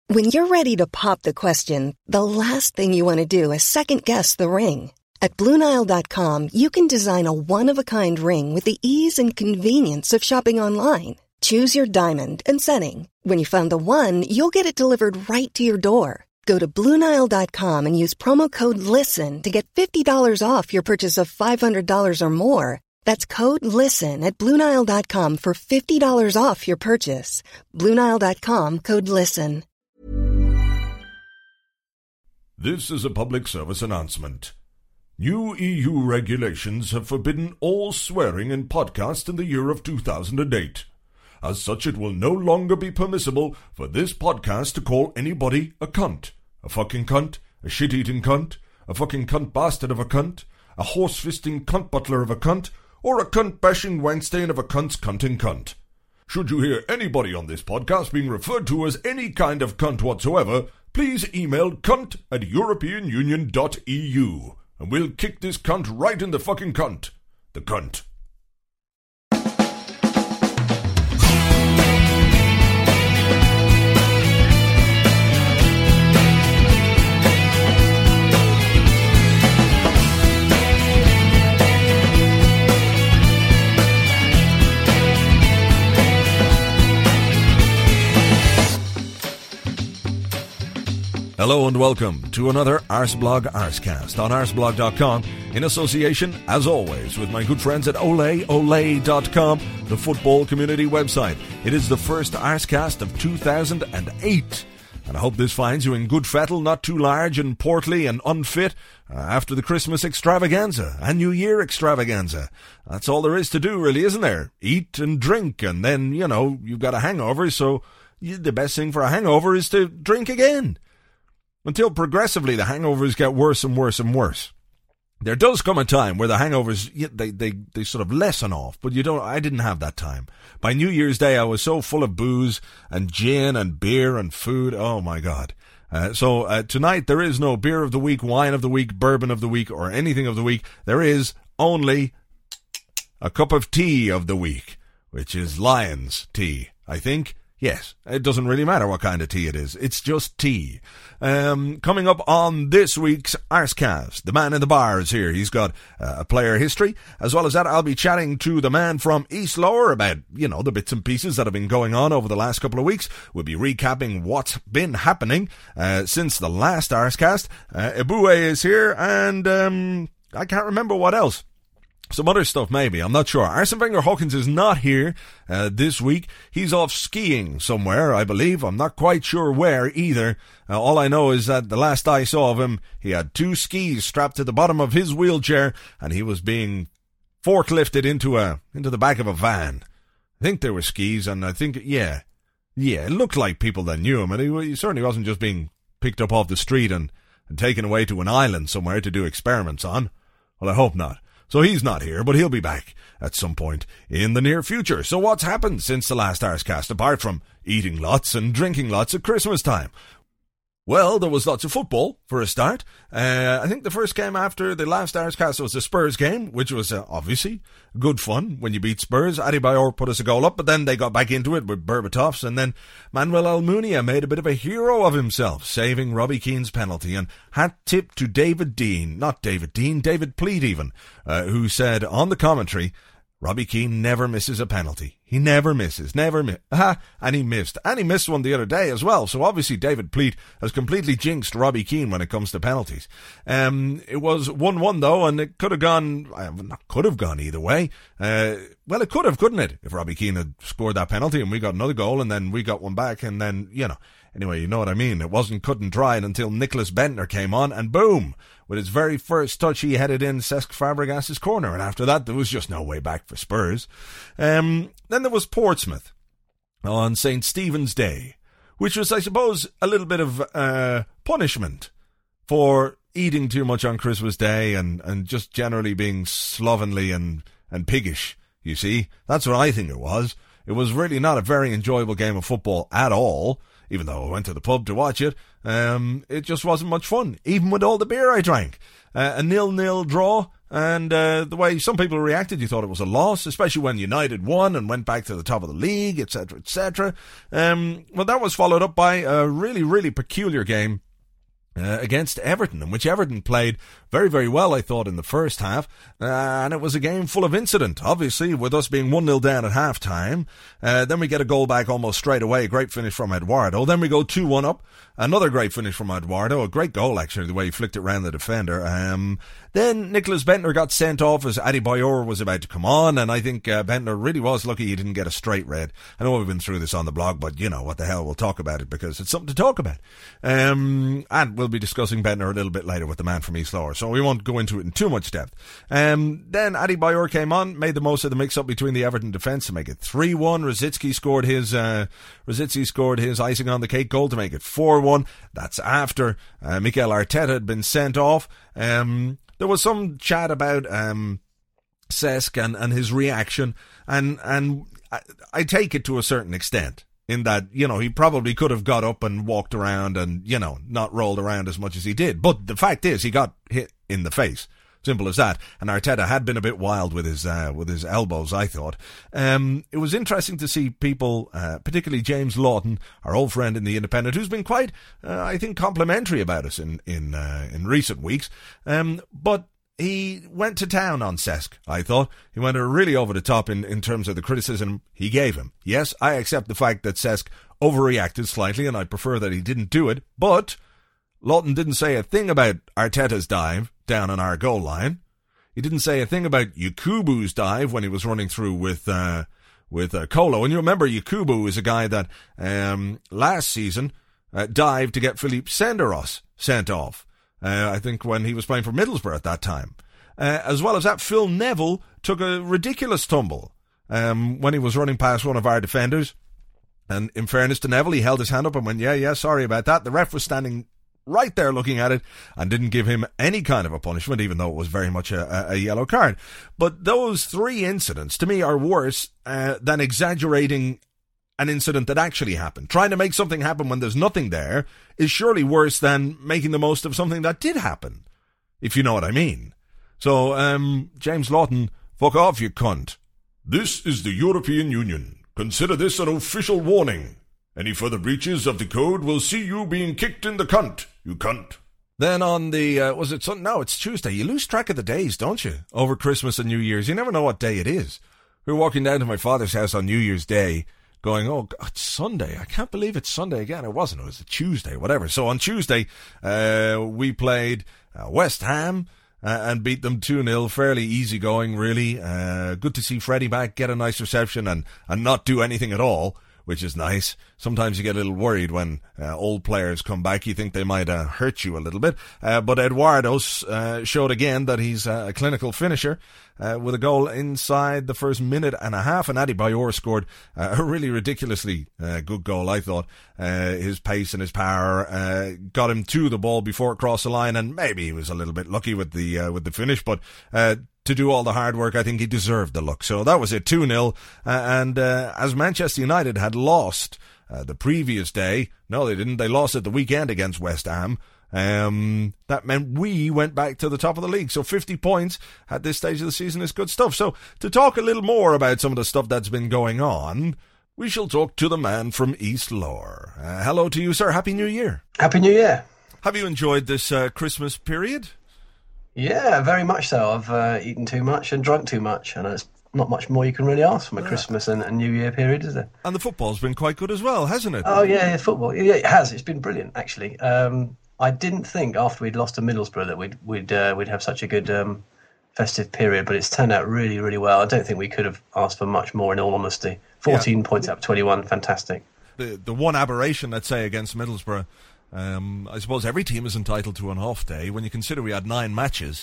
When you're ready to pop the question, the last thing you want to do is second-guess the ring. At BlueNile.com, you can design a one-of-a-kind ring with the ease and convenience of shopping online. Choose your diamond and setting. When you find the one, you'll get it delivered right to your door. Go to BlueNile.com and use promo code LISTEN to get $50 off your purchase of $500 or more. That's code LISTEN at BlueNile.com for $50 off your purchase. BlueNile.com, code LISTEN. This is a public service announcement. New EU regulations have forbidden all swearing in podcasts in the year of 2008. As such, it will no longer be permissible for this podcast to call anybody a cunt. A fucking cunt, a shit-eating cunt, a fucking cunt bastard of a cunt, a horse-fisting cunt butler of a cunt, or a cunt-bashing Weinstein of a cunt's cunting cunt. Should you hear anybody on this podcast being referred to as any kind of cunt whatsoever, please email cunt@europeanunion.eu, and we'll kick this cunt right in the fucking cunt. The cunt. Hello and welcome to another Arsblog Arscast on arsblog.com in association, as always, with my good friends at oleole.com, the football community website. It is the first Arscast of 2008, and I hope this finds you in good fettle, not too large and portly and unfit after the Christmas extravaganza and New Year extravaganza. That's all there is to do, really, isn't there? Eat and drink, and then, you know, you've got a hangover, so the best thing for a hangover is to drink again. Until progressively the hangovers get worse and worse and worse. There does come a time where the hangovers, they sort of lessen off, but I didn't have that time. By New Year's Day, I was so full of booze and gin and beer and food. Oh my God. So tonight there is no beer of the week, wine of the week, bourbon of the week, or anything of the week. There is only a cup of tea of the week, which is Lion's tea, I think. Yes, it doesn't really matter what kind of tea it is. It's just tea. Coming up on this week's Arscast, the man in the bar is here. He's got a player history. As well as that, I'll be chatting to the man from East Lower about, the bits and pieces that have been going on over the last couple of weeks. We'll be recapping what's been happening since the last Arscast. Eboué is here, and I can't remember what else. Some other stuff, maybe. I'm not sure. Arsene Wenger Hawkins is not here this week. He's off skiing somewhere, I believe. I'm not quite sure where either. All I know is that the last I saw of him, he had 2 skis strapped to the bottom of his wheelchair, and he was being forklifted into the back of a van. I think there were skis, and I think, yeah, it looked like people that knew him, and he certainly wasn't just being picked up off the street and taken away to an island somewhere to do experiments on. Well, I hope not. So he's not here, but he'll be back at some point in the near future. So what's happened since the last Arscast, apart from eating lots and drinking lots at Christmas time? Well, there was lots of football, for a start. I think the first game after the last Arscast was the Spurs game, which was obviously good fun when you beat Spurs. Adebayor put us a goal up, but then they got back into it with Berbatovs, and then Manuel Almunia made a bit of a hero of himself, saving Robbie Keane's penalty. And hat tip to David Pleat even, who said on the commentary, Robbie Keane never misses a penalty. He never misses. And he missed. And he missed one the other day as well. So obviously David Pleat has completely jinxed Robbie Keane when it comes to penalties. It was 1-1 though, and it could have gone either way. Well, it could have, couldn't it? If Robbie Keane had scored that penalty and we got another goal and then we got one back and then, Anyway, you know what I mean. It wasn't cut and dried until Nicholas Bentner came on, and boom! With his very first touch, he headed in Cesc Fabregas's corner, and after that, there was just no way back for Spurs. Then there was Portsmouth on St. Stephen's Day, which was, I suppose, a little bit of punishment for eating too much on Christmas Day and just generally being slovenly and piggish, you see. That's what I think it was. It was really not a very enjoyable game of football at all. even though I went to the pub to watch it. It just wasn't much fun, even with all the beer I drank. A 0-0 draw, and the way some people reacted, you thought it was a loss, especially when United won and went back to the top of the league, etc., etc. Well, that was followed up by a really, really peculiar game against Everton, in which Everton played very, very well, I thought, in the first half, and it was a game full of incident, obviously, with us being 1-0 down at half-time. Then we get a goal back almost straight away, great finish from Eduardo. Then we go 2-1 up, another great finish from Eduardo, a great goal, actually, the way he flicked it round the defender. Then Nicholas Bentner got sent off as Adebayor was about to come on, and I think Bentner really was lucky he didn't get a straight red. I know we've been through this on the blog, but you know, what the hell, we'll talk about it because it's something to talk about. And we'll be discussing Bentner a little bit later with the man from East Lower, so we won't go into it in too much depth. Then Adebayor came on, made the most of the mix-up between the Everton defence to make it 3-1. Rosicky scored his icing on the cake goal to make it 4-1. That's after Mikel Arteta had been sent off. There was some chat about Cesc and his reaction, and I take it to a certain extent, in that, you know, he probably could have got up and walked around and, you know, not rolled around as much as he did. But the fact is, he got hit in the face. Simple as that. And Arteta had been a bit wild with his elbows, I thought. It was interesting to see people, particularly James Lawton, our old friend in the Independent, who's been quite, I think, complimentary about us in recent weeks. But he went to town on Cesc, I thought. He went really over the top in terms of the criticism he gave him. Yes, I accept the fact that Cesc overreacted slightly, and I prefer that he didn't do it, but Lawton didn't say a thing about Arteta's dive down on our goal line. He didn't say a thing about Yakubu's dive when he was running through with Kolo. And you remember Yakubu is a guy that last season dived to get Philippe Senderos sent off. I think when he was playing for Middlesbrough at that time. As well as that, Phil Neville took a ridiculous tumble when he was running past one of our defenders. And in fairness to Neville, he held his hand up and went, yeah, sorry about that. The ref was standing right there looking at it and didn't give him any kind of a punishment, even though it was very much a yellow card. But those three incidents, to me, are worse than exaggerating an incident that actually happened. Trying to make something happen when there's nothing there is surely worse than making the most of something that did happen, if you know what I mean. So, James Lawton, fuck off, you cunt. This is the European Union. Consider this an official warning. Any further breaches of the code will see you being kicked in the cunt, you cunt. Then on the, was it Sunday? No, it's Tuesday. You lose track of the days, don't you? Over Christmas and New Year's. You never know what day it is. We were walking down to my father's house on New Year's Day, going, oh, God, it's Sunday. I can't believe it's Sunday again. It wasn't. It was a Tuesday, whatever. So on Tuesday, we played West Ham and beat them 2-0. Fairly easy going, really. Good to see Freddie back, get a nice reception and not do anything at all, which is nice. Sometimes you get a little worried when old players come back. You think they might hurt you a little bit. But Eduardo showed again that he's a clinical finisher with a goal inside the first minute and a half. And Adebayor scored a really ridiculously good goal, I thought. His pace and his power got him to the ball before it crossed the line, and maybe he was a little bit lucky with the finish, but to do all the hard work, I think he deserved the look. So that was it, 2-0. And as Manchester United had lost the previous day, no, they didn't. They lost at the weekend against West Ham. That meant we went back to the top of the league. So 50 points at this stage of the season is good stuff. So to talk a little more about some of the stuff that's been going on, we shall talk to the man from East Lower. Hello to you, sir. Happy New Year. Happy New Year. Have you enjoyed this Christmas period? Yeah, very much so. I've eaten too much and drunk too much, and it's not much more you can really ask from a Christmas and New Year period, is there? And the football's been quite good as well, hasn't it? Oh, yeah, football. Yeah, it has. It's been brilliant, actually. I didn't think after we'd lost to Middlesbrough that we'd have such a good festive period, but it's turned out really, really well. I don't think we could have asked for much more, in all honesty. 14 points out of 21, fantastic. The one aberration, let's say, against Middlesbrough, I suppose every team is entitled to an off day. When you consider we had 9 matches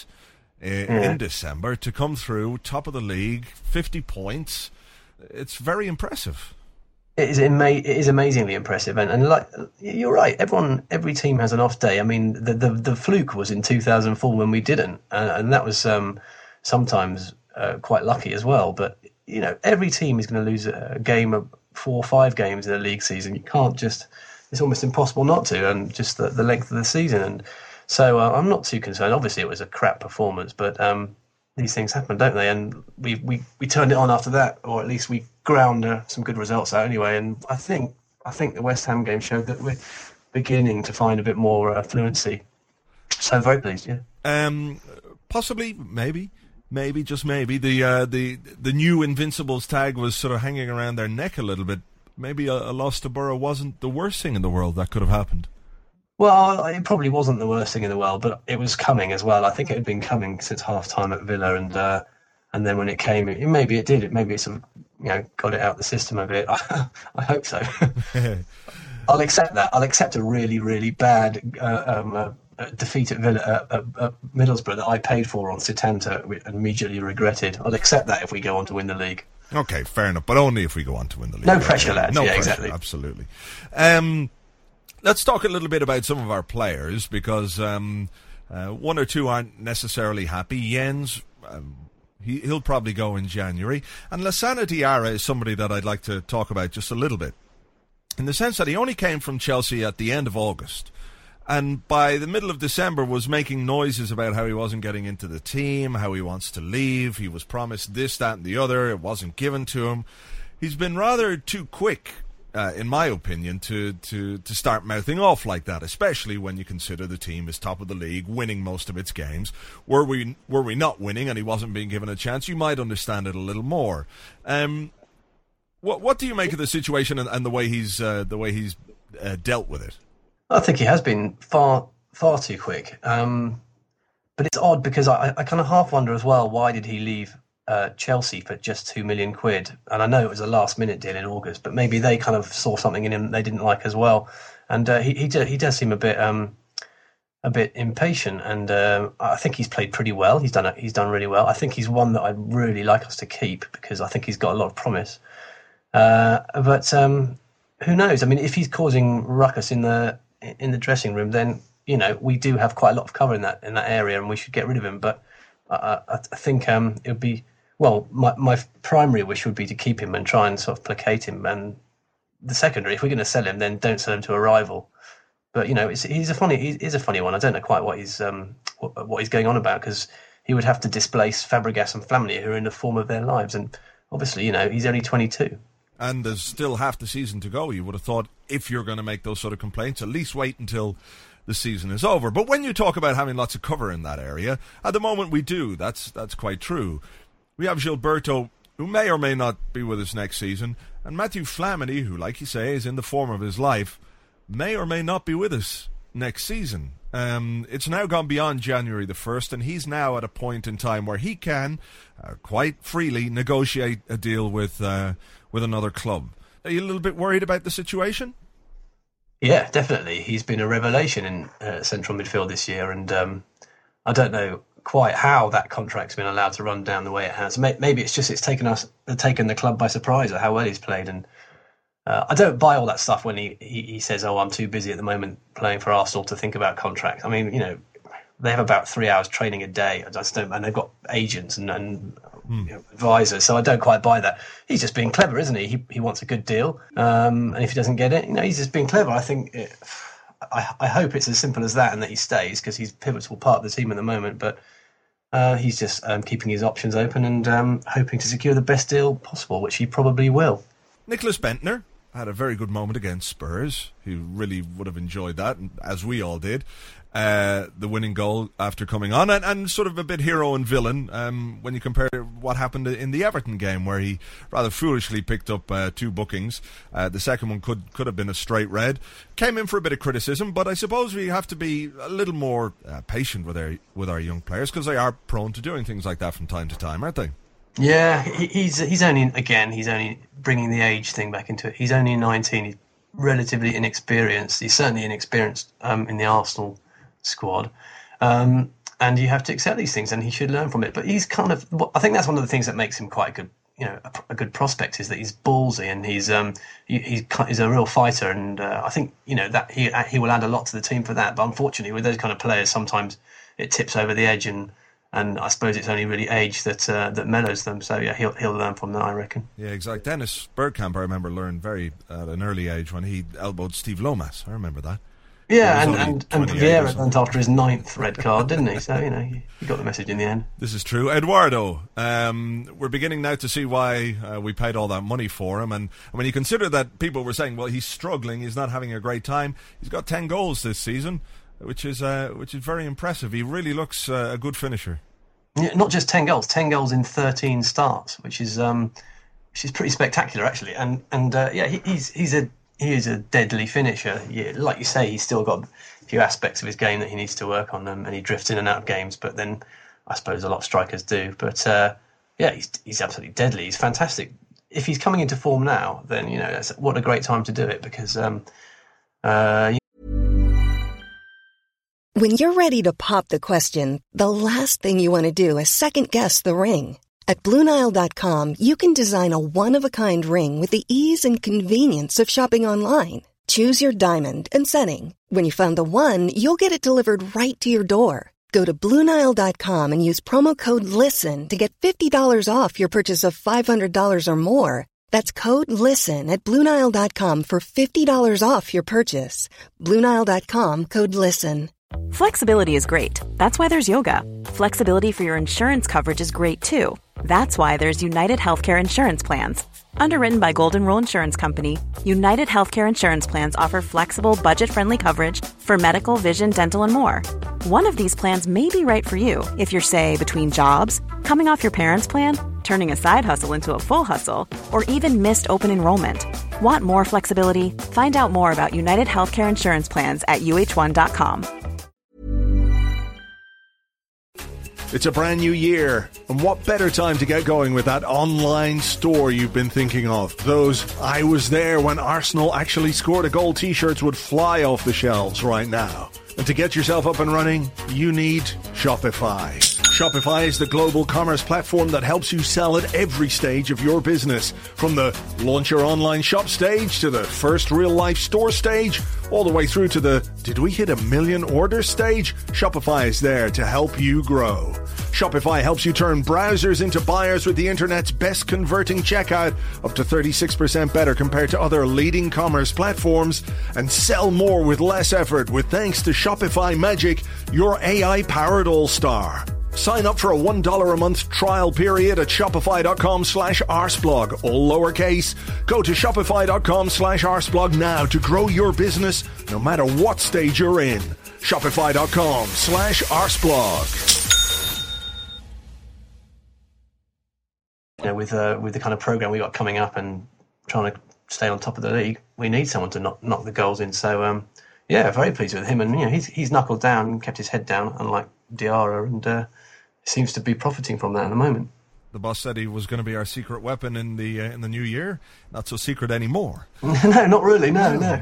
in December, to come through top of the league, 50 points, it's very impressive. It is amazingly impressive, and like you're right, every team has an off day. I mean, the fluke was in 2004 when we didn't, and that was sometimes quite lucky as well. But you know, every team is going to lose a game of 4 or 5 games in a league season. You can't just it's almost impossible not to, and just the length of the season. And so I'm not too concerned. Obviously, it was a crap performance, but these things happen, don't they? And we turned it on after that, or at least we ground some good results out anyway. And I think the West Ham game showed that we're beginning to find a bit more fluency. So very pleased, yeah. Possibly, maybe, just maybe, the new Invincibles tag was sort of hanging around their neck a little bit. Maybe a loss to Borough wasn't the worst thing in the world that could have happened. Well, it probably wasn't the worst thing in the world, but it was coming as well. I think it had been coming since half-time at Villa, and then when it came, maybe it did. Maybe it sort of, got it out of the system a bit. I hope so. I'll accept that. I'll accept a really, really bad defeat at Villa, at Middlesbrough that I paid for on Setanta and immediately regretted. I'll accept that if we go on to win the league. Okay, fair enough, but only if we go on to win the league. No pressure, lads. No yeah, pressure, exactly. Absolutely. Let's talk a little bit about some of our players, because one or two aren't necessarily happy. Jens, he'll probably go in January. And Lassana Diarra is somebody that I'd like to talk about just a little bit, in the sense that he only came from Chelsea at the end of August, and by the middle of December was making noises about how he wasn't getting into the team, how he wants to leave. He was promised this, that and the other. It wasn't given to him. He's been rather too quick, in my opinion, to start mouthing off like that, especially when you consider the team is top of the league, winning most of its games. Were we not winning and he wasn't being given a chance, you might understand it a little more. What do you make of the situation and the way he's dealt with it? I think he has been far too quick. But it's odd because I kind of half wonder as well, why did he leave Chelsea for just £2 million? And I know it was a last-minute deal in August, but maybe they kind of saw something in him they didn't like as well. And he does seem a bit impatient. And I think he's played pretty well. He's done really well. I think he's one that I'd really like us to keep because I think he's got a lot of promise. But who knows? I mean, if he's causing ruckus in the dressing room, then we do have quite a lot of cover in that area, and we should get rid of him. But I think it would be my primary wish would be to keep him and try and sort of placate him. And the secondary, if we're going to sell him, then don't sell him to a rival. But he's a funny one. I don't know quite what he's going on about, because he would have to displace Fabregas and Flamini, who are in the form of their lives, and obviously he's only 22. And there's still half the season to go. You would have thought, if you're going to make those sort of complaints, at least wait until the season is over. But when you talk about having lots of cover in that area, at the moment we do. That's quite true. We have Gilberto, who may or may not be with us next season, and Matthew Flamini, who, like you say, is in the form of his life, may or may not be with us next season. It's now gone beyond January the 1st, and he's now at a point in time where he can quite freely negotiate a deal with another club. Are you a little bit worried about the situation? Yeah, definitely. He's been a revelation in central midfield this year, and I don't know quite how that contract's been allowed to run down the way it has. Maybe it's taken the club by surprise at how well he's played, and I don't buy all that stuff when he says, "Oh, I'm too busy at the moment playing for Arsenal to think about contracts." I mean, they have about 3 hours training a day. I just don't, and they've got agents and advisors, so I don't quite buy that. He's just being clever, isn't he? He wants a good deal, and if he doesn't get it, he's just being clever. I think I hope it's as simple as that, and that he stays, because he's a pivotal part of the team at the moment. But he's just keeping his options open and hoping to secure the best deal possible, which he probably will. Nicholas Bentner had a very good moment against Spurs. He really would have enjoyed that, as we all did. The winning goal after coming on, and sort of a bit hero and villain when you compare what happened in the Everton game, where he rather foolishly picked up 2 bookings. The second one could have been a straight red. Came in for a bit of criticism, but I suppose we have to be a little more patient with our young players, because they are prone to doing things like that from time to time, aren't they? Yeah, he's only bringing the age thing back into it. He's only 19. He's relatively inexperienced. He's certainly inexperienced in the Arsenal squad, and you have to accept these things, and he should learn from it. But he's I think that's one of the things that makes him quite a good, a good prospect, is that he's ballsy, and he's a real fighter, and I think that he will add a lot to the team for that. But unfortunately, with those kind of players, sometimes it tips over the edge, and And I suppose it's only really age that mellows them. So yeah, he'll learn from that, I reckon. Yeah, exactly. Dennis Bergkamp, I remember, learned very at an early age when he elbowed Steve Lomas. I remember that. Yeah, and Vieira went after his 9th red card, didn't he? So, he got the message in the end. This is true. Eduardo, we're beginning now to see why we paid all that money for him. And when you consider that people were saying, well, he's struggling, he's not having a great time, he's got 10 goals this season, which is very impressive. He really looks a good finisher. Yeah, not just 10 goals in 13 starts, which is pretty spectacular, actually. And he is a deadly finisher. Yeah, like you say, he's still got a few aspects of his game that he needs to work on, and he drifts in and out of games. But then, I suppose a lot of strikers do. But he's absolutely deadly. He's fantastic. If he's coming into form now, then what a great time to do it, because When you're ready to pop the question, the last thing you want to do is second-guess the ring. At BlueNile.com, you can design a one-of-a-kind ring with the ease and convenience of shopping online. Choose your diamond and setting. When you find the one, you'll get it delivered right to your door. Go to BlueNile.com and use promo code LISTEN to get $50 off your purchase of $500 or more. That's code LISTEN at BlueNile.com for $50 off your purchase. BlueNile.com, code LISTEN. Flexibility is great. That's why there's yoga. Flexibility for your insurance coverage is great too. That's why there's United Healthcare Insurance Plans. Underwritten by Golden Rule Insurance Company, United Healthcare Insurance Plans offer flexible, budget-friendly coverage for medical, vision, dental, and more. One of these plans may be right for you if you're, say, between jobs, coming off your parents' plan, turning a side hustle into a full hustle, or even missed open enrollment. Want more flexibility? Find out more about United Healthcare Insurance Plans at uh1.com. It's a brand new year, and what better time to get going with that online store you've been thinking of? Those "I was there when Arsenal actually scored a goal" t-shirts would fly off the shelves right now. And to get yourself up and running, you need Shopify. Shopify is the global commerce platform that helps you sell at every stage of your business. From the launch your online shop stage to the first real-life store stage, all the way through to the "did we hit 1 million orders" stage, Shopify is there to help you grow. Shopify helps you turn browsers into buyers with the internet's best converting checkout, up to 36% better compared to other leading commerce platforms, and sell more with less effort with thanks to Shopify Magic, your AI-powered all-star. Sign up for a $1 a month trial period at shopify.com/arsblog, all lowercase. Go to shopify.com/arsblog now to grow your business no matter what stage you're in. Shopify.com/arsblog. With the kind of program we got coming up and trying to stay on top of the league, we need someone to knock the goals in. So very pleased with him, and he's knuckled down and kept his head down, unlike Diarra, and seems to be profiting from that at the moment. The boss said he was going to be our secret weapon in the new year. Not so secret anymore. No, not really. No.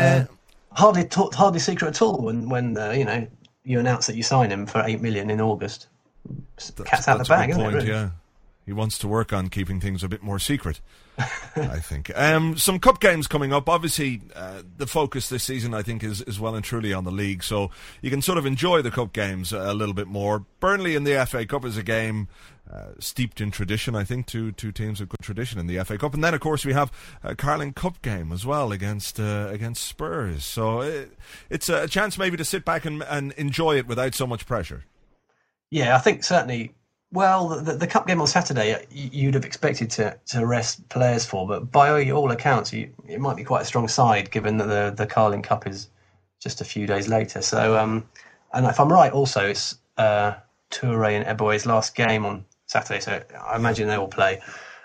Hardly secret at all. When you announce that you sign him for $8 million in August, cat's out of the bag, isn't it? Really? Yeah. He wants to work on keeping things a bit more secret, I think. Some cup games coming up. Obviously, the focus this season, I think, is well and truly on the league. So you can sort of enjoy the cup games a little bit more. Burnley in the FA Cup is a game steeped in tradition, I think. Two teams with good tradition in the FA Cup. And then, of course, we have a Carling Cup game as well against Spurs. So it's a chance maybe to sit back and enjoy it without so much pressure. Yeah, I think certainly. Well, the cup game on Saturday, you'd have expected to rest players for, but by all accounts, it might be quite a strong side, given that the Carling Cup is just a few days later. So, and if I'm right, also it's Toure and Eboe's last game on Saturday, so I imagine they will play.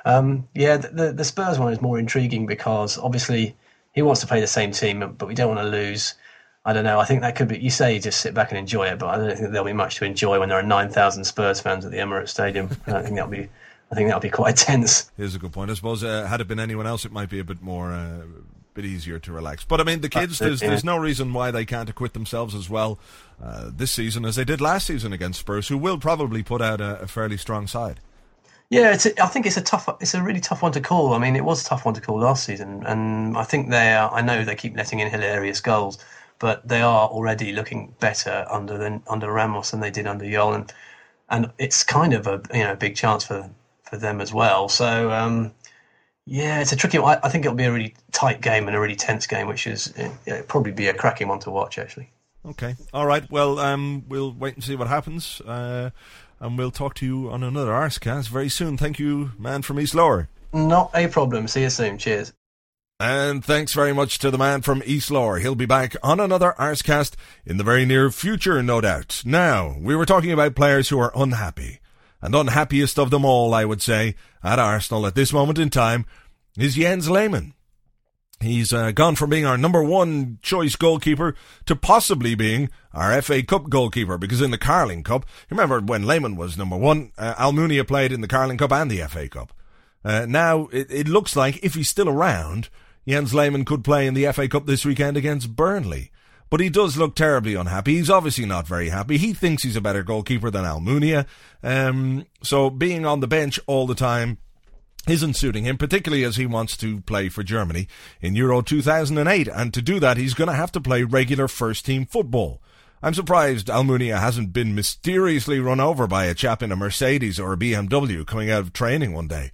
The Spurs one is more intriguing because obviously he wants to play the same team, but we don't want to lose. I don't know. I think that could be. You say just sit back and enjoy it, but I don't think there'll be much to enjoy when there are 9,000 Spurs fans at the Emirates Stadium. I think that'll be quite tense. Here's a good point. I suppose had it been anyone else, it might be a bit more, bit easier to relax. But I mean, the kids. There's no reason why they can't acquit themselves as well this season as they did last season against Spurs, who will probably put out a fairly strong side. Yeah, I think it's a really tough one to call. I mean, it was a tough one to call last season, and I think I know they keep letting in hilarious goals, but they are already looking better under Ramos than they did under Jol. And and it's kind of a big chance for them as well. So it's a tricky one. I think it'll be a really tight game and a really tense game, which is probably be a cracking one to watch actually. Okay, all right. Well, we'll wait and see what happens, and we'll talk to you on another Arsecast very soon. Thank you, man from East Lower. Not a problem. See you soon. Cheers. And thanks very much to the man from East Lower. He'll be back on another Arsecast in the very near future, no doubt. Now, we were talking about players who are unhappy. And unhappiest of them all, I would say, at Arsenal at this moment in time, is Jens Lehmann. He's gone from being our number one choice goalkeeper to possibly being our FA Cup goalkeeper, because in the Carling Cup, remember when Lehmann was number one, Almunia played in the Carling Cup and the FA Cup. Now, it looks like if he's still around, Jens Lehmann could play in the FA Cup this weekend against Burnley. But he does look terribly unhappy. He's obviously not very happy. He thinks he's a better goalkeeper than Almunia. So being on the bench all the time isn't suiting him, particularly as he wants to play for Germany in Euro 2008. And to do that, he's going to have to play regular first-team football. I'm surprised Almunia hasn't been mysteriously run over by a chap in a Mercedes or a BMW coming out of training one day.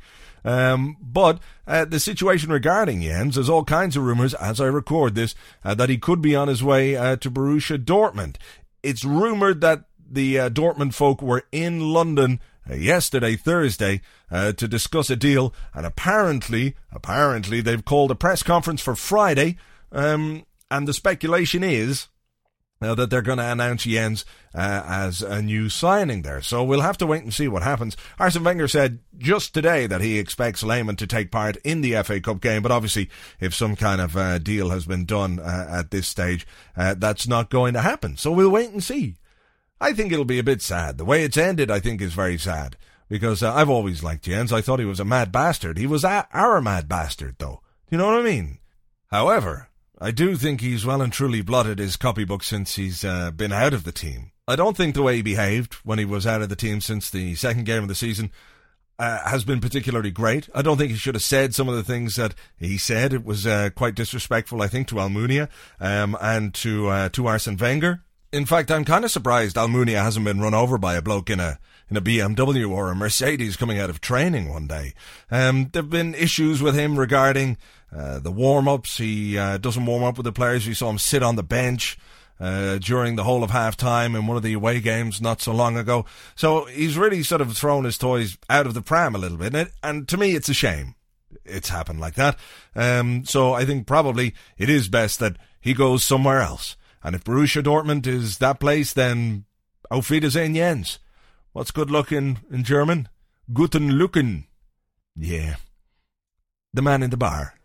But the situation regarding Jens, there's all kinds of rumours as I record this, that he could be on his way to Borussia Dortmund. It's rumoured that the Dortmund folk were in London yesterday, Thursday, to discuss a deal, and apparently they've called a press conference for Friday, and the speculation is that they're going to announce Jens as a new signing there. So we'll have to wait and see what happens. Arsene Wenger said just today that he expects Lehmann to take part in the FA Cup game, but obviously if some kind of deal has been done at this stage, that's not going to happen. So we'll wait and see. I think it'll be a bit sad. The way it's ended, I think, is very sad, because I've always liked Jens. I thought he was a mad bastard. He was our mad bastard, though. You know what I mean? However, I do think he's well and truly blotted his copybook since he's been out of the team. I don't think the way he behaved when he was out of the team since the second game of the season has been particularly great. I don't think he should have said some of the things that he said. It was quite disrespectful, I think, to Almunia and to Arsene Wenger. In fact, I'm kind of surprised Almunia hasn't been run over by a bloke in a BMW or a Mercedes coming out of training one day. There've been issues with him regarding the warm-ups. He doesn't warm up with the players. We saw him sit on the bench during the whole of half-time in one of the away games not so long ago. So he's really sort of thrown his toys out of the pram a little bit. And to me, it's a shame it's happened like that. So I think probably it is best that he goes somewhere else. And if Borussia Dortmund is that place, then auf Wiedersehen, Jens. What's good luck in German? Guten Lucken. Yeah. The man in the bar.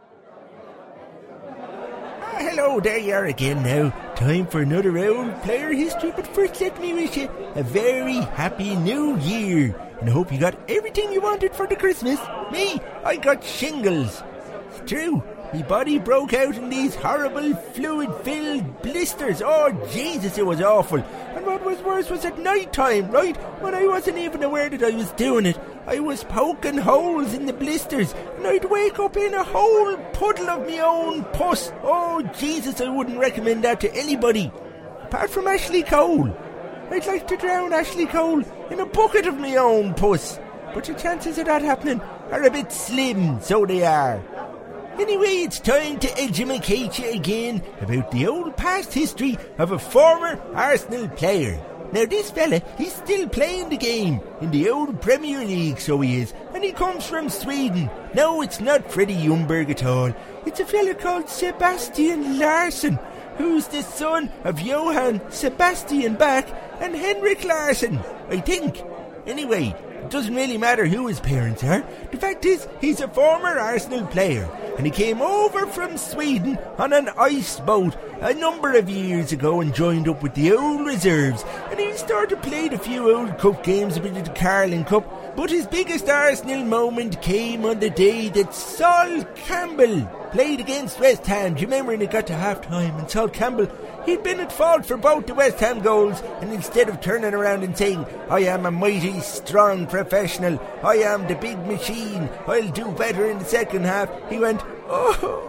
Hello, there you are again now. Time for another old player history, but first let me wish you a very happy new year. And I hope you got everything you wanted for the Christmas. Me, I got shingles. It's true. My body broke out in these horrible fluid-filled blisters. Oh, Jesus, it was awful. And what was worse was at night time, right? When I wasn't even aware that I was doing it. I was poking holes in the blisters, and I'd wake up in a whole puddle of my own pus. Oh, Jesus, I wouldn't recommend that to anybody. Apart from Ashley Cole. I'd like to drown Ashley Cole in a bucket of my own pus. But the chances of that happening are a bit slim, so they are. Anyway, it's time to educate you again about the old past history of a former Arsenal player. Now this fella, he's still playing the game in the old Premier League, so he is, and he comes from Sweden. No, it's not Freddie Ljungberg at all. It's a fella called Sebastian Larsson, who's the son of Johann Sebastian Bach and Henrik Larsson, I think. Anyway, it doesn't really matter who his parents are. The fact is, he's a former Arsenal player, and he came over from Sweden on an ice boat a number of years ago and joined up with the old reserves, and he started playing a few old cup games, a bit of the Carling Cup. But his biggest Arsenal moment came on the day that Sol Campbell played against West Ham. Do you remember when it got to half-time and Sol Campbell, he'd been at fault for both the West Ham goals, and instead of turning around and saying, I am a mighty strong professional, I am the big machine, I'll do better in the second half, he went,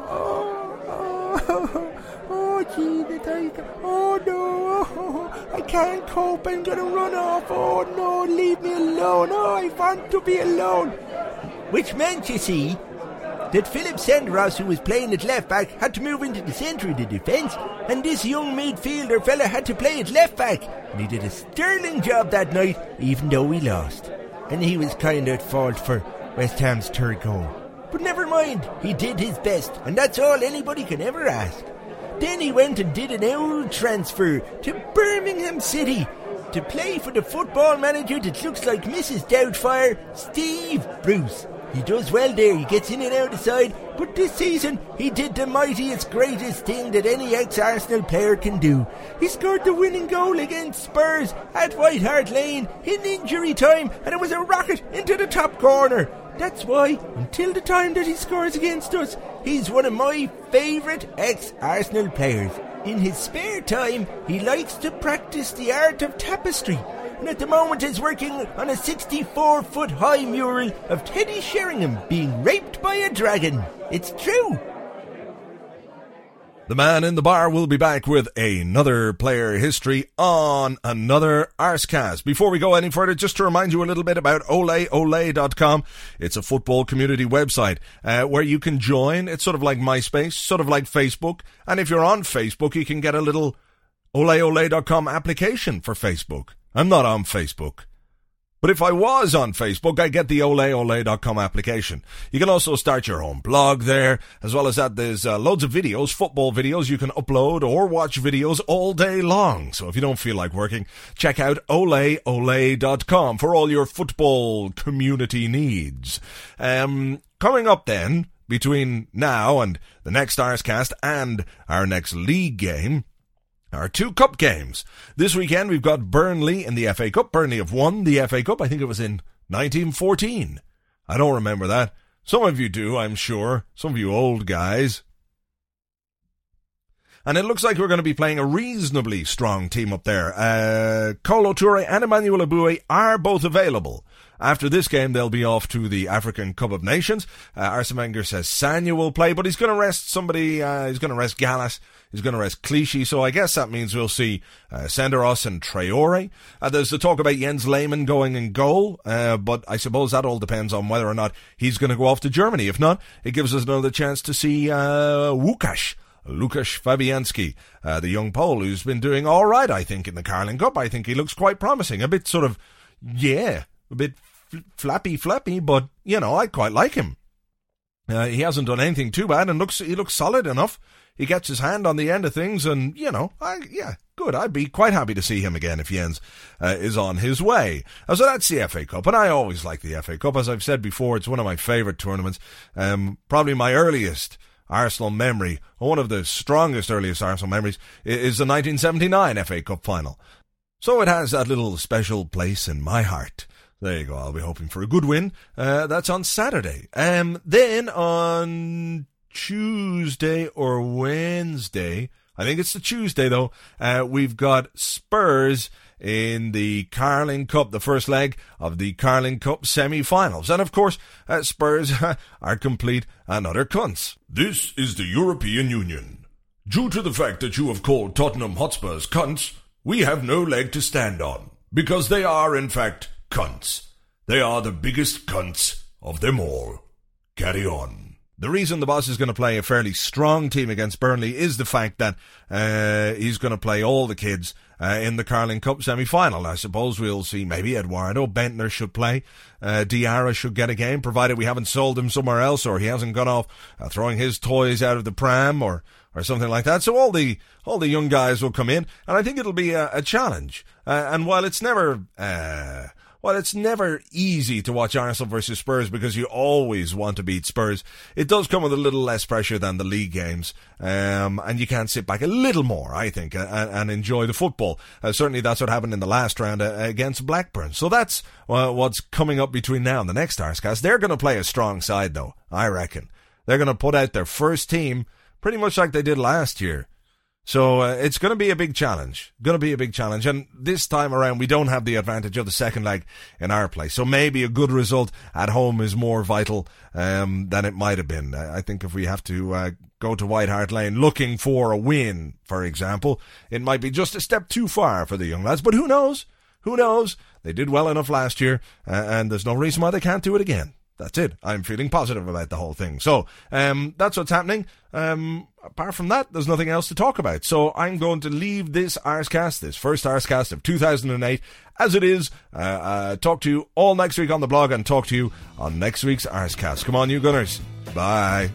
Jesus, I can't cope, I'm going to run off. Oh no, leave me alone. Oh, I want to be alone. Which meant, you see, that Philip Senderos, who was playing at left back, had to move into the centre of the defence, and this young midfielder fella had to play at left back. And he did a sterling job that night, even though we lost. And he was kind of at fault for West Ham's third goal. But never mind, he did his best, and that's all anybody can ever ask. Then he went and did an old transfer to Birmingham City to play for the football manager that looks like Mrs. Doubtfire, Steve Bruce. He does well there, he gets in and out the side, but this season he did the mightiest, greatest thing that any ex-Arsenal player can do. He scored the winning goal against Spurs at White Hart Lane in injury time, and it was a rocket into the top corner. That's why, until the time that he scores against us, he's one of my favourite ex-Arsenal players. In his spare time, he likes to practice the art of tapestry, and at the moment is working on a 64-foot-high mural of Teddy Sheringham being raped by a dragon. It's true. The man in the bar will be back with another player history on another Arsecast. Before we go any further, just to remind you a little bit about oleole.com. It's a football community website where you can join. It's sort of like MySpace, sort of like Facebook. And if you're on Facebook, you can get a little oleole.com application for Facebook. I'm not on Facebook. But if I was on Facebook, I get the oleole.com application. You can also start your own blog there. As well as that, there's loads of videos, football videos you can upload or watch videos all day long. So if you don't feel like working, check out oleole.com for all your football community needs. Coming up then, between now and the next Arsecast and our next league game, our two cup games. This weekend we've got Burnley in the FA Cup. Burnley have won the FA Cup. I think it was in 1914. I don't remember that. Some of you do, I'm sure. Some of you old guys. And it looks like we're going to be playing a reasonably strong team up there. Kolo Toure and Emmanuel Aboué are both available. After this game, they'll be off to the African Cup of Nations. Arsene Wenger says Sanya will play, but he's going to rest somebody. He's going to rest Gallas. He's going to rest Clichy, so I guess that means we'll see Senderos and Traore. There's the talk about Jens Lehmann going in goal, but I suppose that all depends on whether or not he's going to go off to Germany. If not, it gives us another chance to see Lukasz Fabianski, the young Pole who's been doing all right, I think, in the Carling Cup. I think he looks quite promising. A bit sort of, a bit flappy, but, I quite like him. He hasn't done anything too bad and he looks solid enough. He gets his hand on the end of things and, good. I'd be quite happy to see him again if Jens is on his way. So that's the FA Cup, and I always like the FA Cup. As I've said before, it's one of my favourite tournaments. Probably my earliest Arsenal memory, or one of the strongest earliest Arsenal memories, is the 1979 FA Cup final. So it has that little special place in my heart. There you go, I'll be hoping for a good win. That's on Saturday. Then on Tuesday or Wednesday, I think it's the Tuesday though, we've got Spurs in the Carling Cup, the first leg of the Carling Cup semi-finals. And of course, Spurs are complete and utter cunts. This is the European Union. Due to the fact that you have called Tottenham Hotspurs cunts, we have no leg to stand on, because they are in fact cunts. They are the biggest cunts of them all. Carry on. The reason the boss is going to play a fairly strong team against Burnley is the fact that he's going to play all the kids in the Carling Cup semi-final. I suppose we'll see maybe Eduardo Bentner should play. Diarra should get a game, provided we haven't sold him somewhere else or he hasn't gone off throwing his toys out of the pram or something like that. So all the young guys will come in, and I think it'll be a challenge. And while it's never easy to watch Arsenal versus Spurs because you always want to beat Spurs, it does come with a little less pressure than the league games. And you can sit back a little more, I think, and enjoy the football. Certainly that's what happened in the last round against Blackburn. So that's what's coming up between now and the next Arsecast. They're going to play a strong side, though, I reckon. They're going to put out their first team pretty much like they did last year. So it's going to be a big challenge. And this time around, we don't have the advantage of the second leg in our place. So maybe a good result at home is more vital than it might have been. I think if we have to go to White Hart Lane looking for a win, for example, it might be just a step too far for the young lads. But who knows? They did well enough last year, and there's no reason why they can't do it again. That's it. I'm feeling positive about the whole thing. So, that's what's happening. Apart from that, there's nothing else to talk about. So I'm going to leave this Arscast, this first Arscast of 2008, as it is. Talk to you all next week on the blog and talk to you on next week's Arscast. Come on, you Gunners. Bye.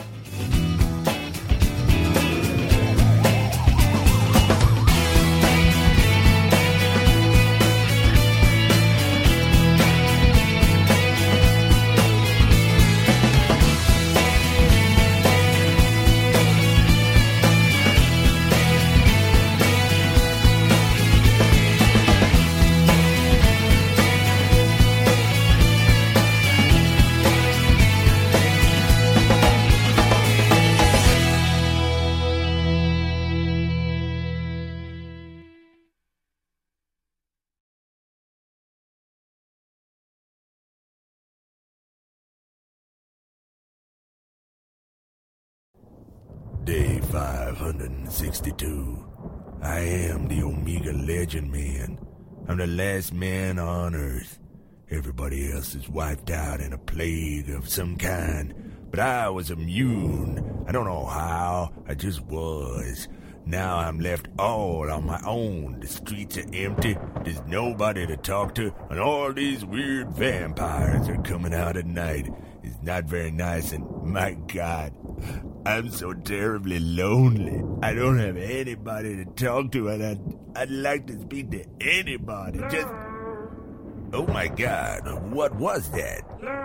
Day 562. I am the Omega Legend Man. I'm the last man on Earth. Everybody else is wiped out in a plague of some kind, but I was immune. I don't know how, I just was. Now I'm left all on my own. The streets are empty, there's nobody to talk to, and all these weird vampires are coming out at night. It's not very nice, and my God, I'm so terribly lonely. I don't have anybody to talk to, and I'd like to speak to anybody. Just... Oh my God, what was that?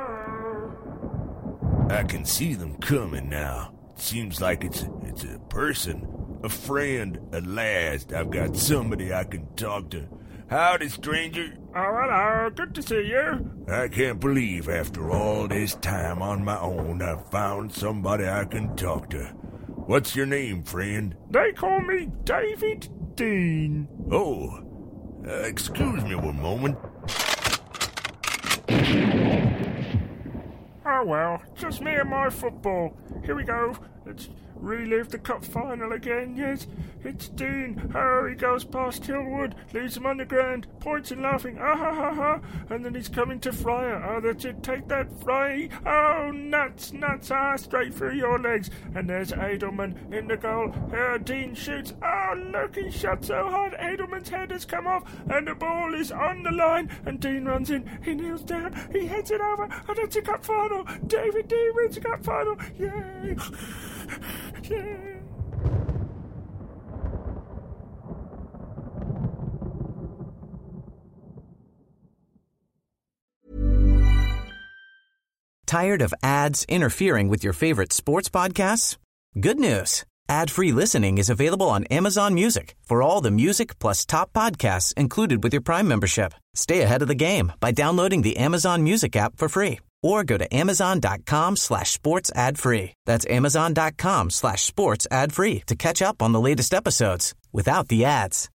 I can see them coming now. It seems like it's a person, a friend. At last, I've got somebody I can talk to. Howdy, stranger. Oh, hello. Good to see you. I can't believe after all this time on my own, I've found somebody I can talk to. What's your name, friend? They call me David Dean. Oh, excuse me one moment. Oh, well, just me and my football. Here we go. Let's relive the cup final again, yes. It's Dean. Oh, he goes past Hillwood, leaves him on the ground, points and laughing, ah ha ha ha, and then he's coming to Fryer. Oh, that's it, take that, Fry. Oh, nuts, ah, straight through your legs. And there's Edelman in the goal. Dean shoots. Oh, look, he shot so hard, Edelman's head has come off, and the ball is on the line, and Dean runs in, he kneels down, he heads it over, and it's a cup final. David Dean wins a cup final. Yay! Yeah. Tired of ads interfering with your favorite sports podcasts? Good news. Ad-free listening is available on Amazon Music for all the music plus top podcasts included with your Prime membership. Stay ahead of the game by downloading the Amazon Music app for free or go to amazon.com/sports ad free. That's amazon.com/sports ad free to catch up on the latest episodes without the ads.